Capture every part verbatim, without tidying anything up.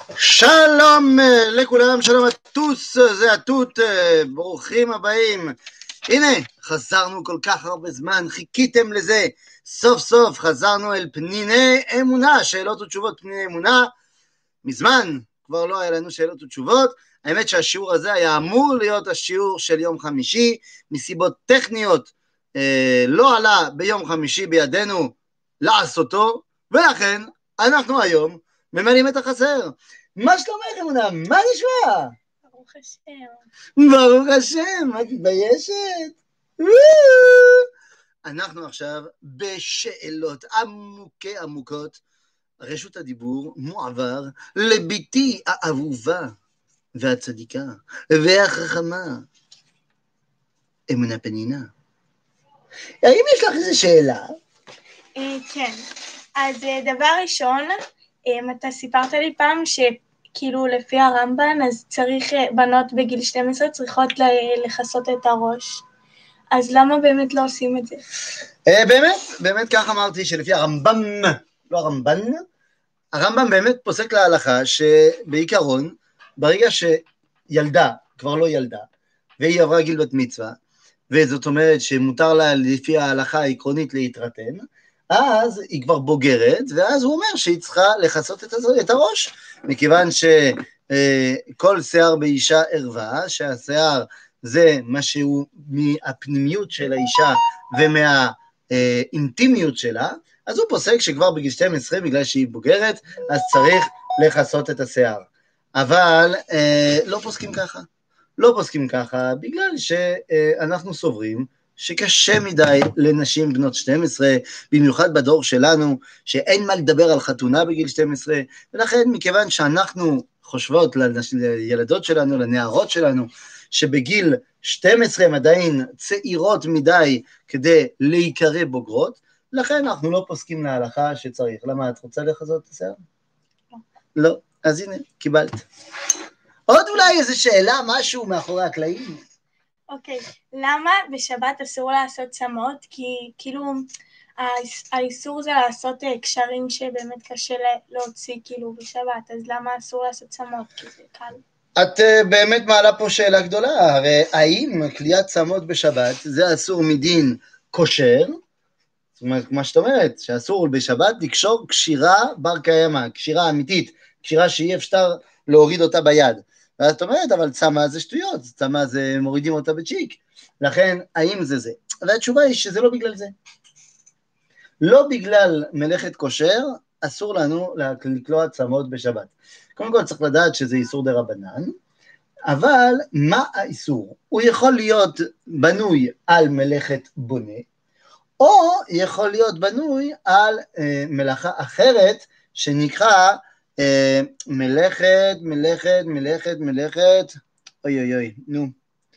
שלום לכולם, שלום הטוס, זה הטוט, ברוכים הבאים. הנה, חזרנו כל כך הרבה זמן, חיכיתם לזה, סוף סוף חזרנו אל פניני אמונה, שאלות ותשובות פניני אמונה. מזמן כבר לא היה לנו שאלות ותשובות, האמת שהשיעור הזה היה אמור להיות השיעור של יום חמישי, מסיבות טכניות אה, לא עלה ביום חמישי בידינו לעשותו, ולכן אנחנו היום ממלאים את החסר. מה שלומך אמונה? מה נשמע? ברוך השם. ברוך השם, מה תתביישת? אנחנו עכשיו בשאלות עמוקי עמוקות. רשות הדיבור מועבר לביתי האהובה והצדיקה והחכמה, אמונה פנינה. האם יש לך איזו שאלה? כן, אז דבר ראשון, אתה סיפרת לי פעם שכאילו לפי הרמב"ן, אז צריך, בנות בגיל שתים עשרה צריכות לחסות את הראש. אז למה באמת לא עושים את זה? באמת, באמת כך אמרתי שלפי הרמב"ם, לא הרמב"ן, הרמב"ם באמת פוסק להלכה שבעיקרון, ברגע שילדה, כבר לא ילדה, והיא עברה גיל בת מצווה, וזאת אומרת שמותר לה לפי ההלכה העקרונית להתרתן, אז היא כבר בוגרת, ואז הוא אומר שהיא צריכה לחסות את הראש, מכיוון שכל שיער באישה ערווה, שהשיער זה משהו מהפנימיות של האישה ומהאינטימיות שלה, אז הוא פוסק שכבר בגיל שתים עשרה, בגלל שהיא בוגרת, אז צריך לחסות את השיער. אבל אה, לא פוסקים ככה. לא פוסקים ככה, בגלל שאנחנו סוברים שקשה מדי לנשים בנות שתים עשרה, במיוחד בדור שלנו, שאין מה לדבר על חתונה בגיל שתים עשרה, ולכן מכיוון שאנחנו חושבות לילדות שלנו, לנערות שלנו, שבגיל שתים עשרה הם עדיין צעירות מדי כדי להיקרא בוגרות, לכן אנחנו לא פוסקים להלכה שצריך. למה, את רוצה לחזות את השיער? לא. לא, אז הנה, קיבלת. עוד אולי איזו שאלה, משהו מאחורי הקלעים? אוקיי, למה בשבת אסור לעשות צמות? כי כאילו האיסור זה לעשות קשרים שבאמת קשה להוציא כאילו בשבת, אז למה אסור לעשות צמות? כי זה קל. את באמת מעלה פה שאלה גדולה, הרי האם קליעת צמות בשבת זה אסור מדין כושר? זאת אומרת, מה שאת אומרת, שאסור בשבת לקשור קשירה בר קיימא, קשירה אמיתית, קשירה שאי אפשר להוריד אותה ביד. ואז את אומרת, אבל צמה זה שטויות, צמה זה מורידים אותה בצ'יק. לכן, האם זה זה? והתשובה היא שזה לא בגלל זה. לא בגלל מלאכת כושר, אסור לנו לקלוע צמות בשבת. קודם כל צריך לדעת שזה איסור דרבנן, אבל מה האיסור? הוא יכול להיות בנוי על מלאכת בונה, או יכול להיות בנוי על אה, מלאכה אחרת, שנקרא אה, מלאכת, מלאכת, מלאכת, מלאכת, אוי אוי אוי, נו.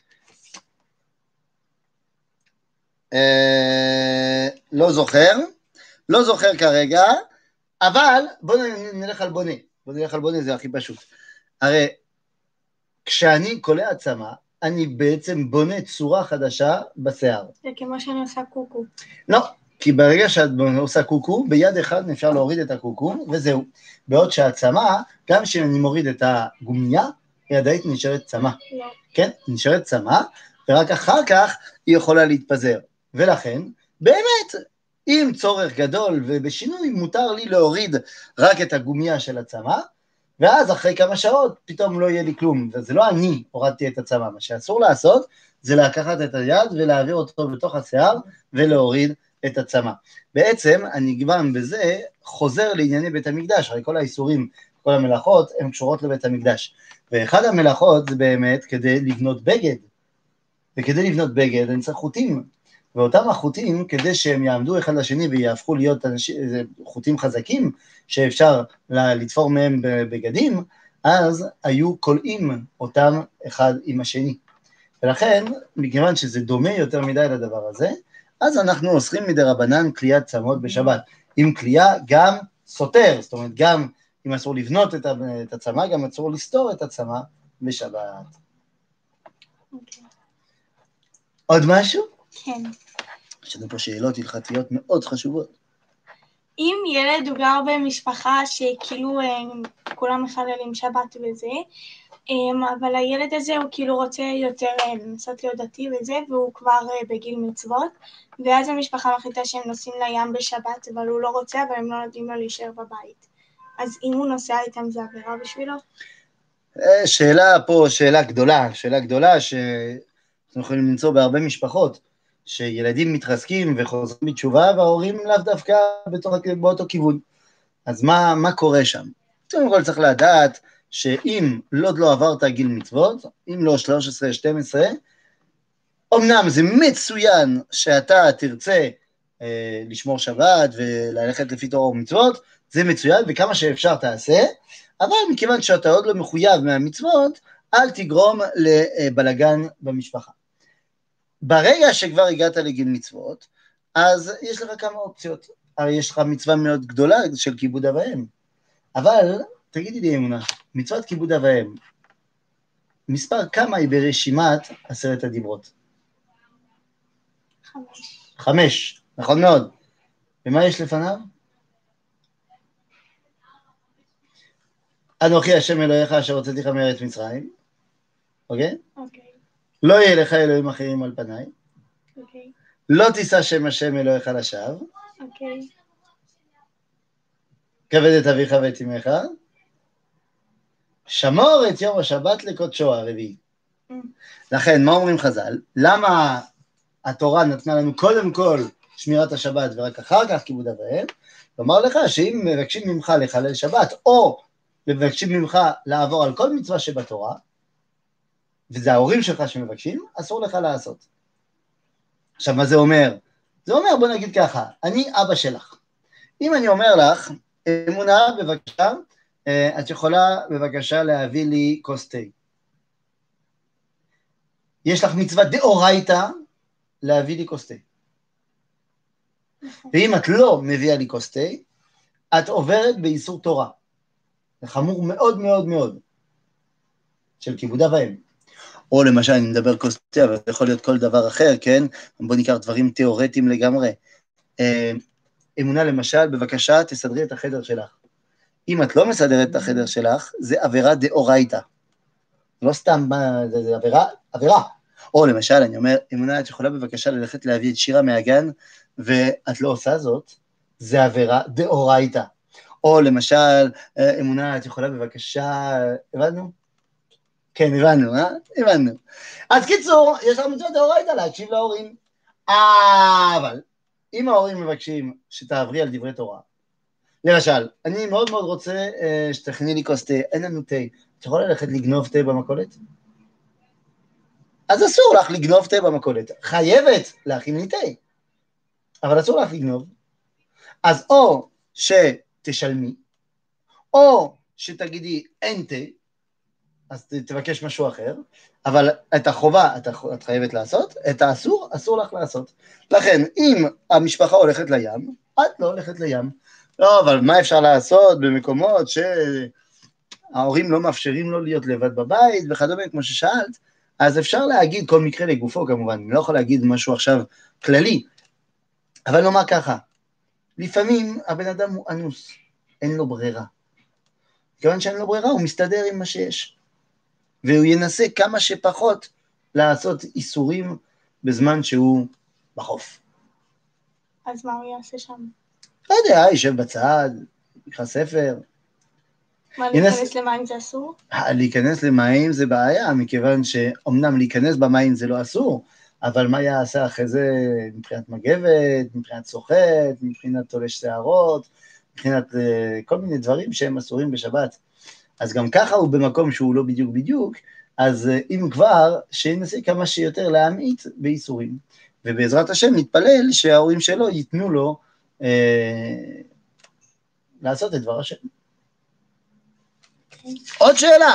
אה, לא זוכר, לא זוכר כרגע, אבל בואו נלך על בונה, בואו נלך על בונה, זה הכי פשוט. הרי כשאני קולע צמה, אני בעצם בונה צורה חדשה בשיער. זה כמו שאני עושה קוקו. לא, כי ברגע שאת עושה קוקו, ביד אחד אפשר להוריד את הקוקו, וזהו. בעוד שהצמה, גם כשאני מוריד את הגומיה, היא עדיין נשארת צמה. לא. כן, נשארת צמה, ורק אחר כך היא יכולה להתפזר. ולכן, באמת, עם צורך גדול ובשינוי, מותר לי להוריד רק את הגומיה של הצמה, ואז אחרי כמה שעות פתאום לא יהיה לי כלום, וזה לא אני הורדתי את הצמה, מה שאסור לעשות זה לקחת את היד ולהעביר אותו בתוך השיער ולהוריד את הצמה. בעצם אני גם בזה חוזר לענייני בית המקדש, הרי כל האיסורים, כל המלאכות הן קשורות לבית המקדש, ואחד המלאכות זה באמת כדי לבנות בגד, וכדי לבנות בגד אני צריך חוטים, ואותם החוטים כדי שהם יעמדו אחד לשני ויהפכו להיות אנשים, חוטים חזקים שאפשר לתפור מהם בגדים, אז היו קולעים אותם אחד עם השני. ולכן, מכיוון שזה דומה יותר מדי לדבר הזה, אז אנחנו אוסרים מדי רבנן קליעת צמות בשבת. עם קליעה גם סותר, זאת אומרת גם אם אסור לבנות את הצמה, גם אסור לסתור את הצמה בשבת. אוקיי. עוד משהו? כן. יש לנו פה שאלות הלכתיות מאוד חשובות. אם ילד הוא גר במשפחה שכאילו כולם מחללים שבת וזה, אבל הילד הזה הוא כאילו רוצה יותר לנסות להיות דתי וזה, והוא כבר בגיל מצוות, ואז המשפחה מחליטה שהם נוסעים לים בשבת, אבל הוא לא רוצה, אבל הם לא נותנים לו להישאר בבית. אז אם הוא נוסע איתם זה עבירה בשבילו? שאלה פה, שאלה גדולה, שאלה גדולה שאנחנו יכולים למצוא בהרבה משפחות, שילדים מתחזקים וחוזרים בתשובה, וההורים לאו דווקא בתוך, באותו כיוון. אז מה, מה קורה שם? קודם כל צריך לדעת שאם לא, לא עברת גיל מצוות, אם לא שלוש עשרה שתים עשרה, אמנם זה מצוין שאתה תרצה אה, לשמור שבת וללכת לפי תורה ומצוות, זה מצוין וכמה שאפשר תעשה, אבל מכיוון שאתה עוד לא מחויב מהמצוות, אל תגרום לבלגן במשפחה. ברגע שכבר הגעת לגיל מצוות, אז יש לך כמה אופציות. הרי יש לך מצווה מאוד גדולה של כיבוד אב ואם. אבל, תגידי לי אמונה, מצוות כיבוד אב ואם, מספר כמה היא ברשימת עשרת הדיברות? חמש. חמש, נכון מאוד. ומה יש לפניו? אנוכי השם אלוהיך אשר הוצאתיך מארץ מצרים, אוקיי? אוקיי. לא יהיה לך אלוהים אחרים על פניי. אוקיי. לא תישא שם השם אלוהיך לשווא. אוקיי. כבד את אביך ואת אמך. שמור את יום השבת לקודשו הרביעי. לכן, מה אומרים חז"ל? למה התורה נתנה לנו קודם כל שמירת השבת ורק אחר כך כיבוד אב ואם? לומר לך שאם מבקשים ממך לחלל שבת, או מבקשים ממך לעבור על כל מצווה שבתורה, וזה ההורים שלך שמבקשים, אסור לך לעשות. עכשיו, מה זה אומר? זה אומר, בוא נגיד ככה, אני אבא שלך. אם אני אומר לך, אמונה, בבקשה, את יכולה בבקשה להביא לי כוס תה. יש לך מצווה דאורייתא להביא לי כוס תה. ואם את לא מביאה לי כוס תה, את עוברת באיסור תורה. זה חמור מאוד מאוד מאוד, של כיבוד אב ואם. או למשל, אני מדבר כוס תה, אבל זה יכול להיות כל דבר אחר, כן? בוא ניקח דברים תיאורטיים לגמרי. אמונה למשל, בבקשה, תסדרי את החדר שלך. אם את לא מסדרת את החדר שלך, זה עבירה דאורייתא. לא סתם, זה, זה עבירה, עבירה. או למשל, אני אומר, אמונה, את יכולה בבקשה ללכת להביא את שירה מהגן, ואת לא עושה זאת, זה עבירה דאורייתא. או למשל, אמונה, את יכולה בבקשה, הבנו? כן, הבנו, אה? הבנו. אז קיצור, יש לנו מצוות דאורייתא להקשיב להורים. אבל, אם ההורים מבקשים שתעברי על דברי תורה, למשל, אני מאוד מאוד רוצה uh, שתכני לי כוס תה, אין לנו תה, את יכולה ללכת לגנוב תה במכולת? אז אסור לך לגנוב תה במכולת, חייבת להכין לי תה, אבל אסור לך לגנוב. אז או שתשלמי, או שתגידי אין תה, אז תבקש משהו אחר, אבל את החובה את, את חייבת לעשות, את האסור, אסור לך לעשות. לכן, אם המשפחה הולכת לים, את לא הולכת לים. לא, אבל מה אפשר לעשות במקומות שההורים לא מאפשרים לו להיות לבד בבית, וכדומה, כמו ששאלת, אז אפשר להגיד כל מקרה לגופו כמובן, אני לא יכול להגיד משהו עכשיו כללי, אבל נאמר ככה, לפעמים הבן אדם הוא אנוס, אין לו ברירה. כיוון שאין לו ברירה, הוא מסתדר עם מה שיש. והוא ינסה כמה שפחות לעשות איסורים בזמן שהוא בחוף. אז מה הוא יעשה שם? לא יודע, יישב בצד, יקרא ספר. מה, להיכנס למים זה אסור? להיכנס למים זה בעיה, מכיוון שאומנם להיכנס במים זה לא אסור, אבל מה יעשה אחרי זה מבחינת מגבת, מבחינת סוחט, מבחינת תולש שערות, מבחינת uh, כל מיני דברים שהם אסורים בשבת. אז גם ככה הוא במקום שהוא לא בדיוק בדיוק, אז uh, אם כבר, שינסה כמה שיותר להמעיט באיסורים. ובעזרת השם נתפלל שההורים שלו ייתנו לו uh, לעשות את דבר השם. Okay. עוד שאלה.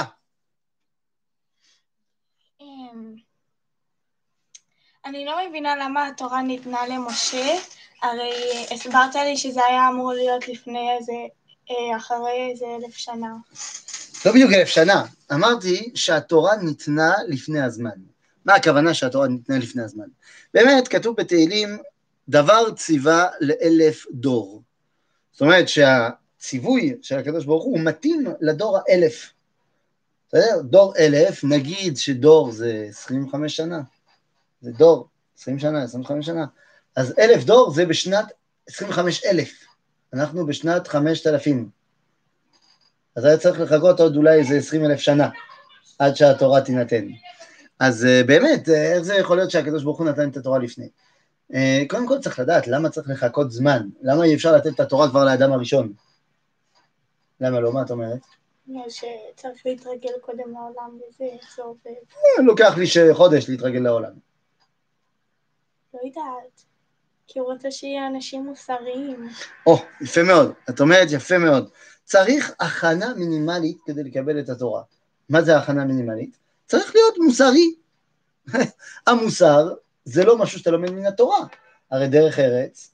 אני לא מבינה למה התורה ניתנה למשה, הרי הסברת לי שזה היה אמור להיות לפני איזה, אחרי איזה אלף שנה. לא בדיוק אלף שנה, אמרתי שהתורה ניתנה לפני הזמן. מה הכוונה שהתורה ניתנה לפני הזמן? באמת כתוב בתהילים, דבר ציווה לאלף דור. זאת אומרת שה... הציווי של הקדוש ברוך הוא, הוא מתאים לדור האלף. בסדר? דור אלף, נגיד שדור זה עשרים וחמש שנה, זה דור, עשרים שנה, עשרים וחמש שנה, אז אלף דור זה בשנת עשרים וחמש אלף, אנחנו בשנת חמשת אלפים, אז היה צריך לחכות עוד אולי איזה עשרים אלף שנה, עד שהתורה תינתן. אז באמת, איך זה יכול להיות שהקדוש ברוך הוא נתן את התורה לפני? קודם כל צריך לדעת, למה צריך לחכות זמן? למה אי אפשר לתת את התורה כבר לאדם הראשון? למה לא? מה את אומרת? שצריך להתרגל קודם לעולם וזה, איך זה עובד. לוקח לי חודש להתרגל לעולם. לא יודעת, כי הוא רוצה שיהיה אנשים מוסריים. או, יפה מאוד, את אומרת יפה מאוד. צריך הכנה מינימלית כדי לקבל את התורה. מה זה הכנה מינימלית? צריך להיות מוסרי. המוסר זה לא משהו שאתה לומד מן התורה. הרי דרך ארץ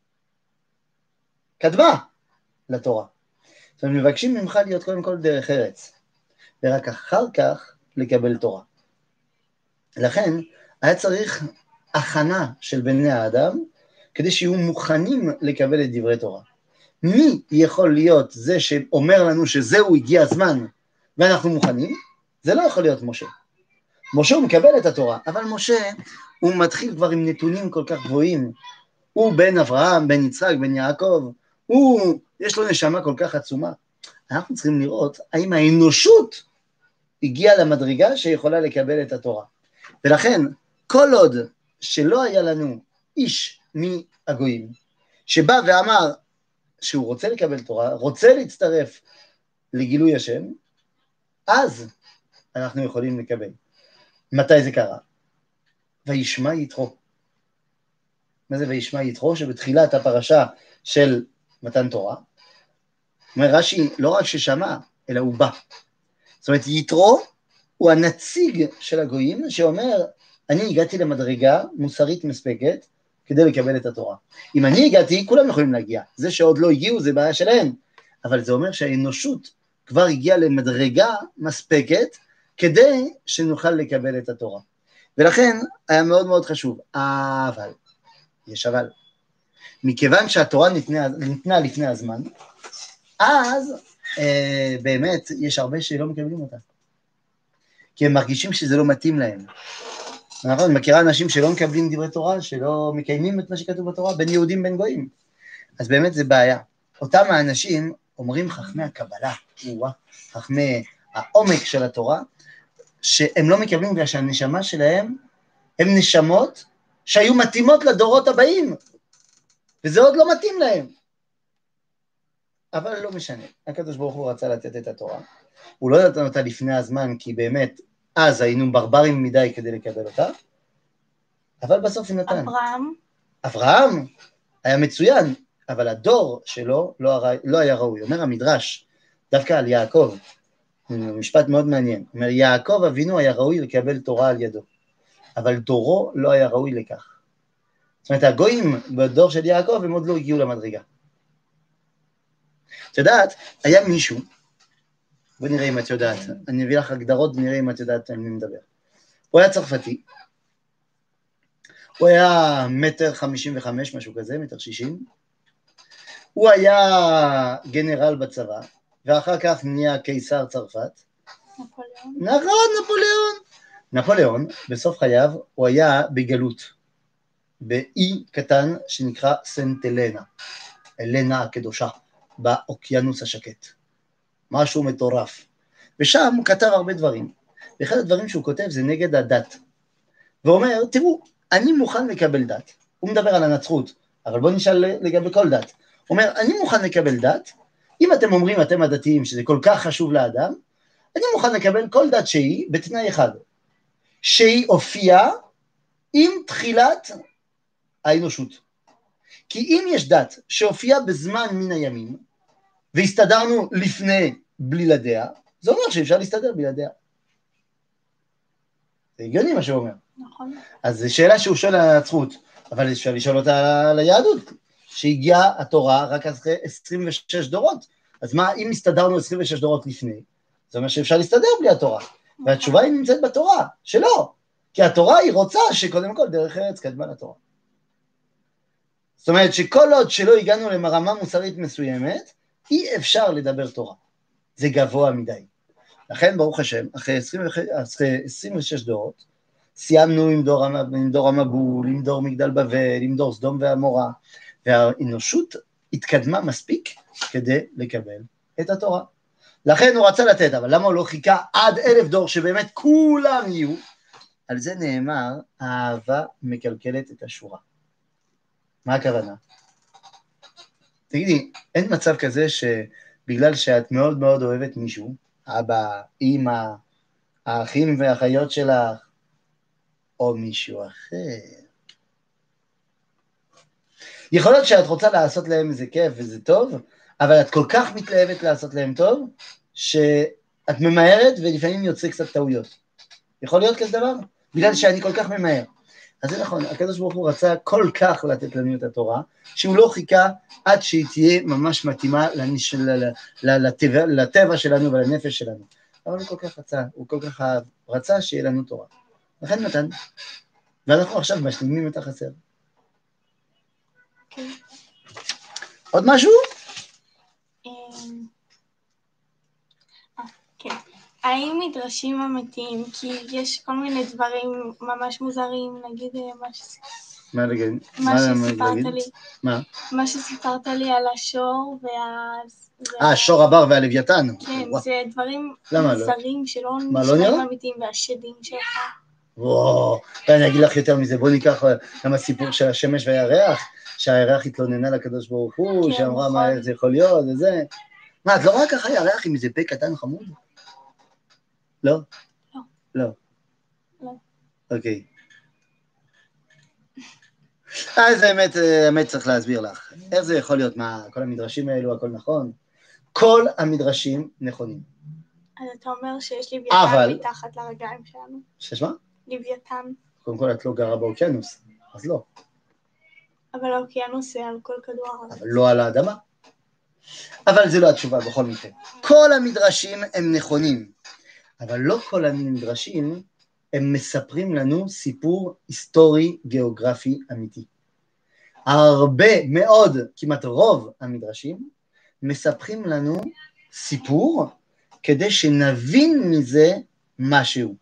קדמה לתורה. זאת אומרת, מבקשים ממך להיות קודם כל דרך ארץ, ורק אחר כך לקבל תורה. לכן, היה צריך הכנה של בני האדם, כדי שיהיו מוכנים לקבל את דברי תורה. מי יכול להיות זה שאומר לנו שזהו הגיע הזמן, ואנחנו מוכנים? זה לא יכול להיות משה. משה הוא מקבל את התורה, אבל משה הוא מתחיל כבר עם נתונים כל כך גבוהים. הוא בן אברהם, בן יצחק, בן יעקב, הוא, יש לו נשמה כל כך עצומה. אנחנו צריכים לראות האם האנושות הגיעה למדרגה שיכולה לקבל את התורה. ולכן, כל עוד שלא היה לנו איש מהגויים, שבא ואמר שהוא רוצה לקבל תורה, רוצה להצטרף לגילוי השם, אז אנחנו יכולים לקבל. מתי זה קרה? וישמע יתרו. מה זה וישמע יתרו? שבתחילת הפרשה של מתן תורה, אומר רש"י, לא רק ששמע, אלא הוא בא. זאת אומרת, יתרו הוא הנציג של הגויים, שאומר, אני הגעתי למדרגה מוסרית מספקת, כדי לקבל את התורה. אם אני הגעתי, כולם יכולים להגיע. זה שעוד לא הגיעו, זה בעיה שלהם. אבל זה אומר שהאנושות כבר הגיעה למדרגה מספקת, כדי שנוכל לקבל את התורה. ולכן, היה מאוד מאוד חשוב. אבל, יש אבל. מכיוון שהתורה ניתנה, ניתנה לפני הזמן, אז אה, באמת יש הרבה שלא מקבלים אותה. כי הם מרגישים שזה לא מתאים להם. נכון, אני מכירה אנשים שלא מקבלים דברי תורה, שלא מקיימים את מה שכתוב בתורה, בין יהודים בין גויים. אז באמת זה בעיה. אותם האנשים אומרים חכמי הקבלה, חכמי העומק של התורה, שהם לא מקבלים בגלל שהנשמה שלהם, הם נשמות שהיו מתאימות לדורות הבאים, וזה עוד לא מתאים להם. אבל לא משנה, הקדוש ברוך הוא רצה לתת את התורה, הוא לא נתן אותה לפני הזמן, כי באמת אז היינו ברברים מדי כדי לקבל אותה, אבל בסוף הוא נתן. אברהם? אברהם היה מצוין, אבל הדור שלו לא, לא היה ראוי. אומר המדרש, דווקא על יעקב, משפט מאוד מעניין, אומר יעקב אבינו היה ראוי לקבל תורה על ידו, אבל דורו לא היה ראוי לכך. זאת אומרת, הגויים בדור של יעקב הם עוד לא הגיעו למדרגה. את יודעת, היה מישהו, בוא נראה אם את יודעת, אני אביא לך הגדרות ונראה אם את יודעת על מי מדבר. הוא היה צרפתי, הוא היה מטר חמישים וחמש, משהו כזה, מטר שישים, הוא היה גנרל בצבא, ואחר כך נהיה קיסר צרפת. נפוליאון. נכון, נפוליאון. נפוליאון, בסוף חייו, הוא היה בגלות, באי קטן שנקרא סנט אלנה, אלנה הקדושה, באוקיינוס השקט. משהו מטורף. ושם הוא כתב הרבה דברים. ואחד הדברים שהוא כותב זה נגד הדת. ואומר, תראו, אני מוכן לקבל דת. הוא מדבר על הנצרות, אבל בואו נשאל לגבי כל דת. הוא אומר, אני מוכן לקבל דת, אם אתם אומרים, אתם הדתיים, שזה כל כך חשוב לאדם, אני מוכן לקבל כל דת שהיא בתנאי אחד, שהיא הופיעה עם תחילת האנושות. כי אם יש דת שהופיעה בזמן מן הימים, והסתדרנו לפני בלעדיה, זה אומר שאפשר להסתדר בלעדיה. זה הגיוני מה שהוא אומר. נכון. אז זו שאלה שהוא שואל על הנצרות, אבל אפשר לשאול אותה על היהדות, שהגיעה התורה רק אחרי עשרים ושש דורות. אז מה, אם הסתדרנו עשרים ושש דורות לפני, זה אומר שאפשר להסתדר בלי התורה. והתשובה היא נמצאת בתורה, שלא. כי התורה היא רוצה שקודם כל דרך ארץ קדמה לתורה. זאת אומרת שכל עוד שלא הגענו למרמה מוסרית מסוימת, אי אפשר לדבר תורה, זה גבוה מדי. לכן ברוך השם, אחרי עשרים, אחרי עשרים ושש דורות, סיימנו עם דור, עם דור המבול, עם דור מגדל בבל, עם דור סדום ועמורה, והאנושות התקדמה מספיק כדי לקבל את התורה. לכן הוא רצה לתת, אבל למה הוא לא חיכה עד אלף דור שבאמת כולם יהיו? על זה נאמר, האהבה מקלקלת את השורה. מה הכוונה? תגידי, אין מצב כזה שבגלל שאת מאוד מאוד אוהבת מישהו, אבא, אמא, האחים והאחיות שלך, או מישהו אחר. יכול להיות שאת רוצה לעשות להם איזה כיף וזה טוב, אבל את כל כך מתלהבת לעשות להם טוב, שאת ממהרת ולפעמים יוצא קצת טעויות. יכול להיות כזה דבר? בגלל שאני כל כך ממהר. אז זה נכון, הקדוש ברוך הוא רצה כל כך לתת לנו את התורה, שהוא לא חיכה עד שהיא תהיה ממש מתאימה לנש... לטבע, לטבע שלנו ולנפש שלנו. אבל הוא כל כך רצה, הוא כל כך רצה שיהיה לנו תורה. לכן נתן, ואנחנו עכשיו משלימים את החסר. כן. עוד משהו? כן. האם מדרשים אמיתיים? כי יש כל מיני דברים ממש מוזרים, נגיד מה שסיפרת מה להגיד? מה שסיפרת לי. מה? מה שסיפרת לי על השור וה... אה, השור הבר והלוויתן. כן, זה דברים למה לא? מוזרים שלא מה, לא נשמעים נראה? אמיתיים, והשדים שלך. וואו, ואני אגיד לך יותר מזה, בוא ניקח גם הסיפור של השמש והירח, שהירח התלוננה לקדוש ברוך הוא, כן, שאמרה נכון. מה זה יכול להיות, וזה. מה, את לא רואה ככה ירח עם איזה פה קטן חמוד? לא? לא. לא. לא. אוקיי. אז האמת, האמת צריך להסביר לך. איך זה יכול להיות? מה, כל המדרשים האלו, הכל נכון? כל המדרשים נכונים. אז אתה אומר שיש לוויתן אבל- מתחת לרגליים שלנו? ששמה? לוויתן. קודם כל את לא גרה באוקיינוס, אז לא. אבל האוקיינוס זה על כל כדור הארץ. אבל לא על האדמה. אבל זה לא התשובה בכל מקרה. כל המדרשים הם נכונים, אבל לא כל המדרשים הם מספרים לנו סיפור היסטורי גיאוגרפי אמיתי. הרבה מאוד, כמעט רוב המדרשים, מספרים לנו סיפור כדי שנבין מזה משהו.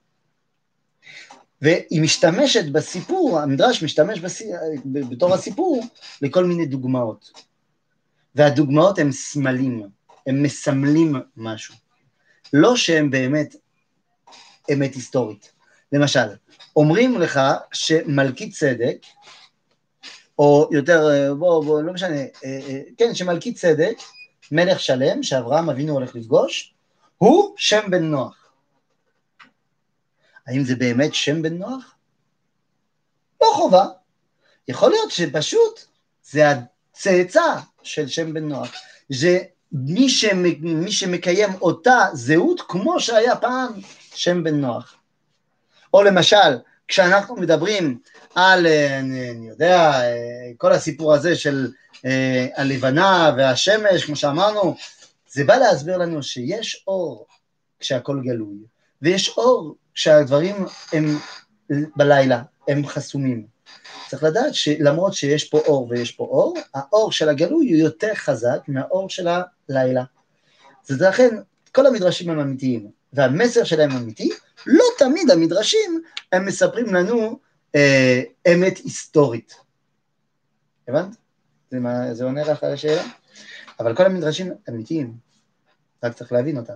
והיא משתמשת בסיפור, המדרש משתמש בס... בתור הסיפור לכל מיני דוגמאות. והדוגמאות הן סמלים, הם מסמלים משהו. לא שהם באמת אמת היסטורית. למשל, אומרים לך שמלכי צדק, או יותר, בוא, בוא, לא משנה, כן, שמלכי צדק, מלך שלם, שאברהם אבינו הולך לפגוש, הוא שם בן נוח. האם זה באמת שם בן נוח? לא חובה. יכול להיות שפשוט זה הצאצא של שם בן נוח. זה מי, שמק, מי שמקיים אותה זהות כמו שהיה פעם שם בן נוח. או למשל, כשאנחנו מדברים על, אני, אני יודע, כל הסיפור הזה של הלבנה והשמש, כמו שאמרנו, זה בא להסביר לנו שיש אור כשהכל גלוי, ויש אור כשהדברים הם בלילה, הם חסומים. צריך לדעת שלמרות שיש פה אור ויש פה אור, האור של הגלוי הוא יותר חזק מהאור של הלילה. זה לכן, כל המדרשים הם אמיתיים, והמסר שלהם אמיתי, לא תמיד המדרשים הם מספרים לנו אה, אמת היסטורית. הבנת? זה, מה, זה עונה לך על השאלה? אבל כל המדרשים אמיתיים, רק צריך להבין אותם.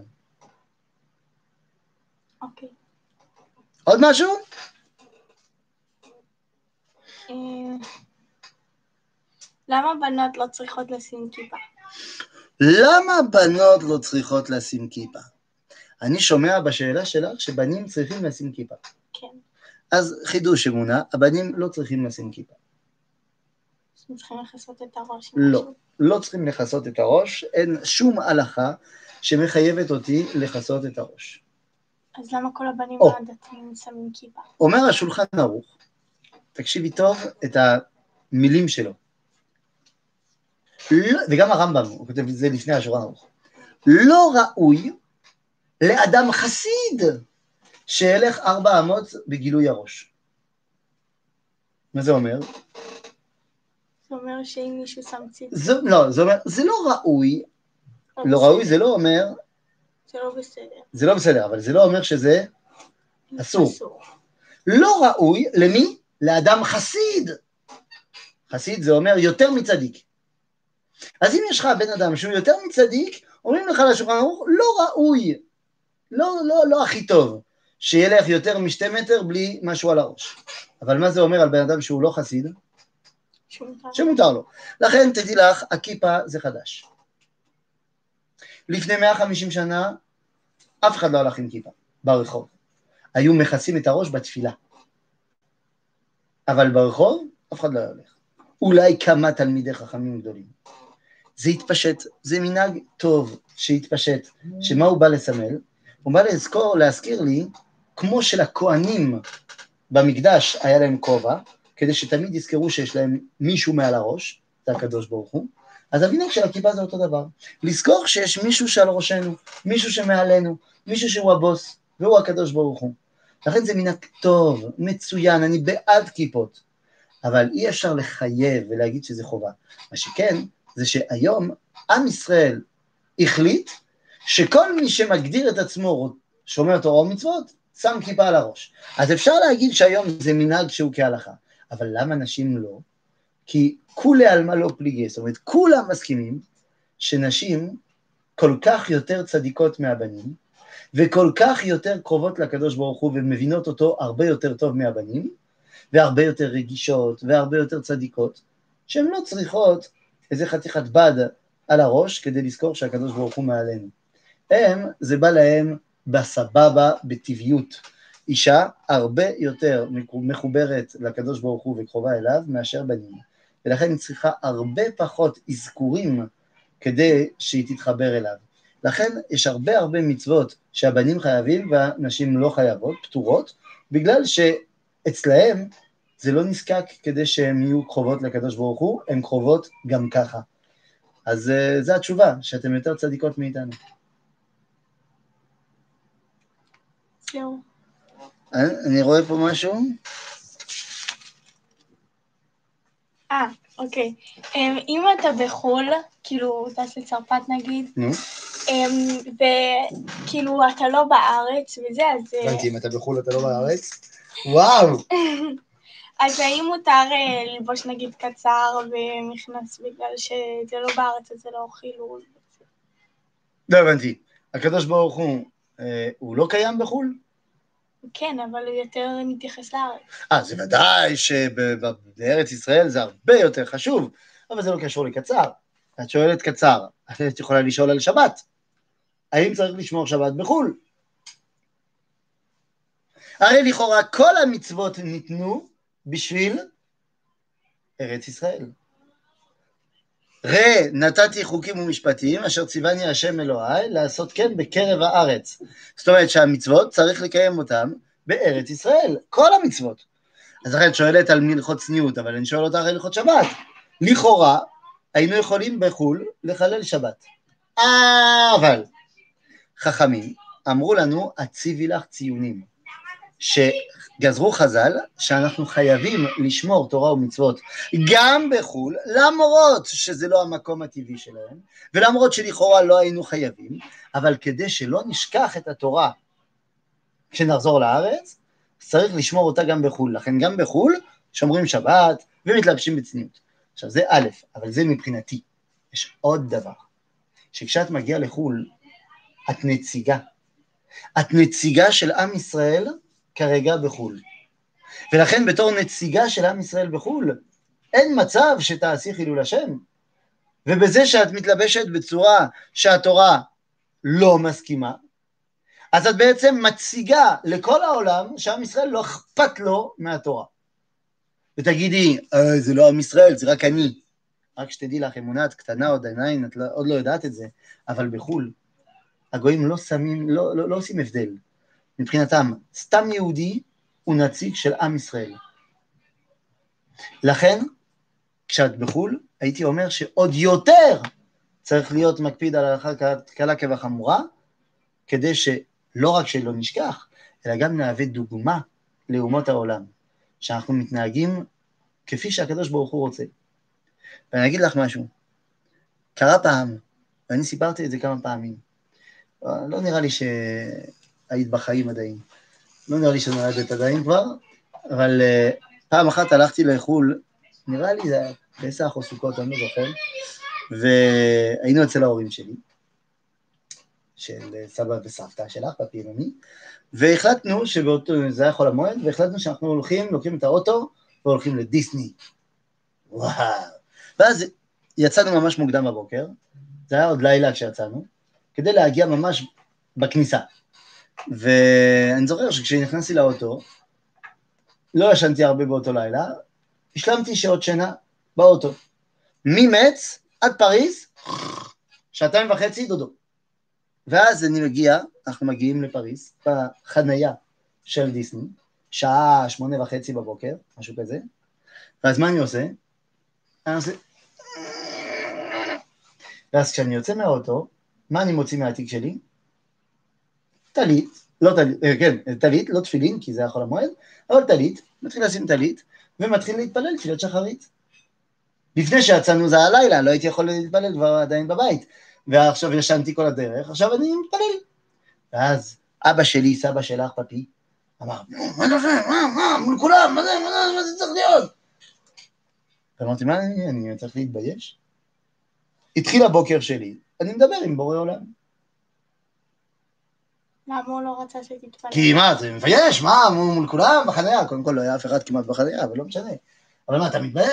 אוקיי. עוד משהו? למה בנות לא צריכות לשים כיפה? למה בנות לא צריכות לשים כיפה? אני שומע בשאלה שלך שבנים צריכים לשים כיפה. כן. אז חידוש אמונה, הבנים לא צריכים לשים כיפה. הם צריכים לכסות את הראש. לא, משהו. לא צריכים לכסות את הראש, אין שום הלכה שמחייבת אותי לכסות את הראש. אז למה כל הבנים או. הדתיים שמים כיפה? אומר השולחן ערוך, תקשיבי טוב את המילים שלו, לא, וגם הרמב"ם, הוא כותב את זה לפני השולחן ערוך, לא ראוי לאדם חסיד שילך ארבע אמות בגילוי הראש. מה זה אומר? זה אומר שאם מישהו שם ציץ... זה, לא, זה אומר, זה לא ראוי לא ראוי זה לא אומר, זה לא בסדר. זה לא בסדר, אבל זה לא אומר שזה אסור. אסור. לא ראוי, למי? לאדם חסיד. חסיד זה אומר יותר מצדיק. אז אם יש לך בן אדם שהוא יותר מצדיק, אומרים לך לשולחן ערוך, לא ראוי, לא, לא, לא הכי טוב, שילך יותר משתי מטר בלי משהו על הראש. אבל מה זה אומר על בן אדם שהוא לא חסיד? שמותר. שמותר לו. לכן תדעי לך, הכיפה זה חדש. לפני מאה וחמישים שנה, אף אחד לא הלך עם כיפה ברחוב. היו מכסים את הראש בתפילה. אבל ברחוב, אף אחד לא הולך. אולי כמה תלמידי חכמים גדולים. זה התפשט, זה מנהג טוב שהתפשט, שמה הוא בא לסמל? הוא בא לזכור, להזכיר לי, כמו שלכהנים במקדש היה להם כובע, כדי שתמיד יזכרו שיש להם מישהו מעל הראש, זה הקדוש ברוך הוא, אז המנהג של הכיפה זה אותו דבר. לזכור שיש מישהו שעל ראשנו, מישהו שמעלינו, מישהו שהוא הבוס, והוא הקדוש ברוך הוא. לכן זה מנהג טוב, מצוין, אני בעד כיפות, אבל אי אפשר לחייב ולהגיד שזה חובה. מה שכן, זה שהיום עם ישראל החליט שכל מי שמגדיר את עצמו שומר תורה ומצוות, שם כיפה על הראש. אז אפשר להגיד שהיום זה מנהג שהוא כהלכה, אבל למה נשים לא? כי כולי עלמא לא פליגי, זאת אומרת, כולם מסכימים שנשים כל כך יותר צדיקות מהבנים, וכל כך יותר קרובות לקדוש ברוך הוא, ומבינות אותו הרבה יותר טוב מהבנים, והרבה יותר רגישות, והרבה יותר צדיקות, שהן לא צריכות איזה חתיכת בד על הראש, כדי לזכור שהקדוש ברוך הוא מעלינו. הם, זה בא להם בסבבה, בטבעיות. אישה הרבה יותר מחוברת לקדוש ברוך הוא וקרובה אליו, מאשר בנים. ולכן היא צריכה הרבה פחות אזכורים, כדי שהיא תתחבר אליו. לכן יש הרבה הרבה מצוות שהבנים חייבים, והנשים לא חייבות, פטורות, בגלל שאצלהם זה לא נזקק כדי שהן יהיו קרובות לקדוש ברוך הוא, הן קרובות גם ככה. אז uh, זו התשובה, שאתם יותר צדיקות מאיתנו. זהו. אני רואה פה משהו. אה, אוקיי. אם אתה בחול, כאילו, טס לצרפת נגיד, נו. וכאילו אתה לא בארץ וזה, אז... הבנתי, אם אתה בחול אתה לא בארץ? וואו! אז האם מותר ללבוש נגיד קצר ומכנס בגלל שזה לא בארץ, אז זה לא חילול? לא הבנתי. הקדוש ברוך הוא, הוא לא קיים בחול? כן, אבל הוא יותר מתייחס לארץ. אה, זה ודאי שבארץ ישראל זה הרבה יותר חשוב, אבל זה לא קשור לקצר. את שואלת קצר, את יכולה לשאול על שבת. האם צריך לשמור שבת בחול? הרי לכאורה כל המצוות ניתנו בשביל ארץ ישראל. ראה, נתתי חוקים ומשפטים, אשר ציווני השם אלוהי, לעשות כן בקרב הארץ. זאת אומרת שהמצוות צריך לקיים אותם בארץ ישראל, כל המצוות. אז אחרי את שואלת על מלכות צניעות, אבל אני שואל אותך על הלכות שבת. לכאורה, היינו יכולים בחול לחלל שבת. אבל חכמים אמרו לנו, הציבי לך ציונים, שגזרו חז"ל שאנחנו חייבים לשמור תורה ומצוות גם בחול, למרות שזה לא המקום הטבעי שלהם, ולמרות שלכאורה לא היינו חייבים, אבל כדי שלא נשכח את התורה כשנחזור לארץ, צריך לשמור אותה גם בחול. לכן גם בחול שומרים שבת ומתלבשים בצניעות. עכשיו זה א', אבל זה מבחינתי. יש עוד דבר, שכשאת מגיעה לחול, את נציגה. את נציגה של עם ישראל כרגע בחול. ולכן בתור נציגה של עם ישראל בחול, אין מצב שתעשי חילול השם. ובזה שאת מתלבשת בצורה שהתורה לא מסכימה, אז את בעצם מציגה לכל העולם שעם ישראל לא אכפת לו מהתורה. ותגידי, אה, זה לא עם ישראל, זה רק אני. רק שתדעי לך, אמונה, את קטנה עוד עיניים, את לא, עוד לא יודעת את זה, אבל בחול, הגויים לא שמים, לא, לא, לא עושים הבדל. מבחינתם, סתם יהודי הוא נציג של עם ישראל. לכן, כשאת בחול, הייתי אומר שעוד יותר צריך להיות מקפיד על ההלכה קלה כבחמורה, כדי שלא רק שלא נשכח, אלא גם נהווה דוגמה לאומות העולם, שאנחנו מתנהגים כפי שהקדוש ברוך הוא רוצה. ואני אגיד לך משהו, קרה פעם ואני סיפרתי את זה כמה פעמים. לא נראה לי שהיית בחיים עדיין. לא נראה לי שנולדת עדיין כבר, אבל uh, פעם אחת הלכתי לחול, נראה לי זה היה פסח או סוכות, אני לא זוכר, והיינו אצל ההורים שלי, של סבא וסבתא שלך, פפי ומי, והחלטנו שבאותו, זה היה חול המועד, והחלטנו שאנחנו הולכים, לוקחים את האוטו, והולכים לדיסני. וואו. ואז יצאנו ממש מוקדם בבוקר, זה היה עוד לילה כשיצאנו, כדי להגיע ממש בכניסה. ואני זוכר שכשנכנסתי לאוטו, לא ישנתי הרבה באותו לילה, השלמתי שעות שינה באוטו. ממץ עד פריז, שעתיים וחצי דודו. ואז אני מגיע, אנחנו מגיעים לפריז, בחנייה של דיסני, שעה שמונה וחצי בבוקר, משהו כזה, ואז מה אני עושה? אני עושה... ואז כשאני יוצא מהאוטו, מה אני מוציא מהתיק שלי? טלית, לא טלית, כן, טלית, לא תפילין, כי זה יכול המועד, אבל טלית, מתחיל לשים טלית, ומתחיל להתפלל תפילת שחרית. לפני שיצאנו זה הלילה, לא הייתי יכול להתפלל כבר עדיין בבית, ועכשיו ישנתי כל הדרך, עכשיו אני מתפלל. ואז אבא שלי, סבא שלך, פפי, אמר, מה זה, מה, מה, מול כולם, מה זה, מה זה, מה זה צריך להיות? ואמרתי, מה אני, אני צריך להתבייש? התחיל הבוקר שלי, אני מדבר עם בורא עולם. למה הוא לא רצה שתתפלל? כי מה, זה מבייש, מה, מול כולם בחניה, קודם כל לא היה אף אחד כמעט בחניה, אבל לא משנה. אבל מה, אתה מתבייש?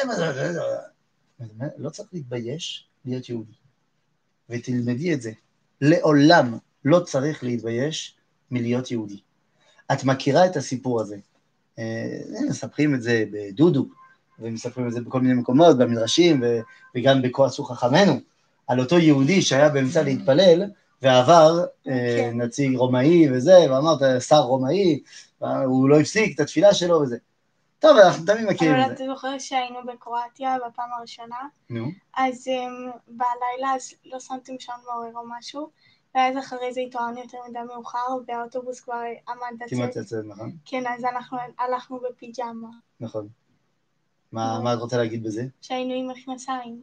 לא צריך להתבייש להיות יהודי. ותלמדי את זה. לעולם לא צריך להתבייש מלהיות יהודי. את מכירה את הסיפור הזה. מספרים את זה בדודו, ומספרים את זה בכל מיני מקומות, במדרשים, וגם בכה עשו חכמינו, על אותו יהודי שהיה באמצע להתפלל, ועבר נציג רומאי וזה, ואמרת, שר רומאי, הוא לא הפסיק את התפילה שלו וזה. טוב, אנחנו תמיד מכירים את זה. אבל אתה זוכר שהיינו בקרואטיה בפעם הראשונה, נו. אז בלילה לא שמתם שם מעורר או משהו, ואז אחרי זה התעוררנו יותר מדי מאוחר, והאוטובוס כבר עמד לצאת. כמעט לצאת, נכון? כן, אז אנחנו הלכנו בפיג'מה. נכון. מה את רוצה להגיד בזה? שהיינו עם מכנסיים.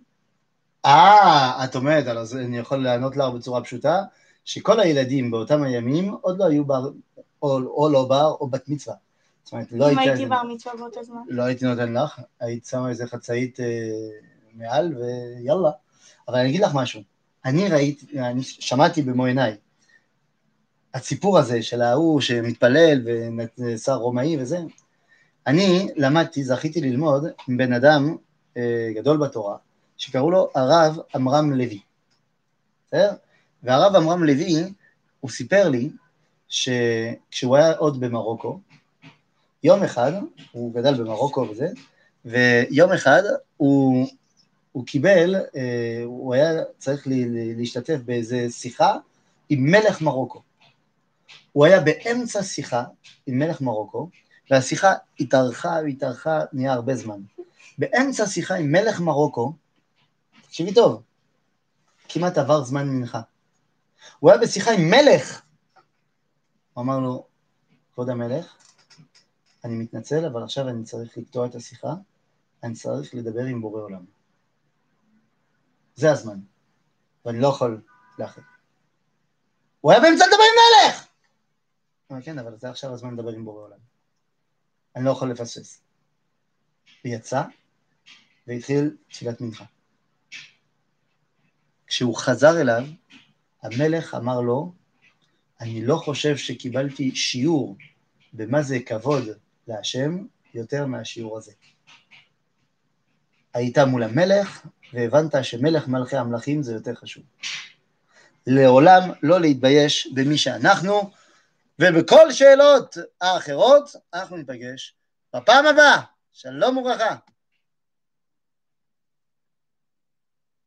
אה, את אומרת, אז אני יכול לענות לך בצורה פשוטה, שכל הילדים באותם הימים עוד לא היו בר, או, או לא בר, או בת מצווה. זאת אומרת, לא אם היית... הייתי בר מצווה באותו זמן. לא הייתי נותן לך, היית שמה איזה חצאית אה, מעל, ויאללה. אבל אני אגיד לך משהו, אני ראיתי, אני שמעתי במו עיניי, הסיפור הזה של ההוא שמתפלל, ושר רומאי וזה, אני למדתי, זכיתי ללמוד עם בן אדם אה, גדול בתורה, שקראו לו הרב אמרם לוי. בסדר? והרב אמרם לוי, הוא סיפר לי, שכשהוא היה עוד במרוקו, יום אחד, הוא גדל במרוקו וזה, ויום אחד הוא, הוא קיבל, אה, הוא היה צריך להשתתף באיזה שיחה עם מלך מרוקו. הוא היה באמצע שיחה עם מלך מרוקו, והשיחה התארכה והתארכה, נהיה הרבה זמן. באמצע שיחה עם מלך מרוקו, תקשיבי טוב, כמעט עבר זמן מנחה. הוא היה בשיחה עם מלך. הוא אמר לו, כבוד המלך, אני מתנצל, אבל עכשיו אני צריך לקטוע את השיחה, אני צריך לדבר עם בורא עולם. זה הזמן, ואני לא יכול לאחר. הוא היה באמצע לדבר עם מלך! אבל כן, אבל זה עכשיו הזמן לדבר עם בורא עולם. אני לא יכול לפספס. ויצא, והתחיל תפילת מנחה. כשהוא חזר אליו, המלך אמר לו, אני לא חושב שקיבלתי שיעור במה זה כבוד להשם יותר מהשיעור הזה. היית מול המלך, והבנת שמלך מלכי המלכים זה יותר חשוב. לעולם לא להתבייש במי שאנחנו, ובכל שאלות האחרות אנחנו ניפגש בפעם הבאה. שלום וברכה.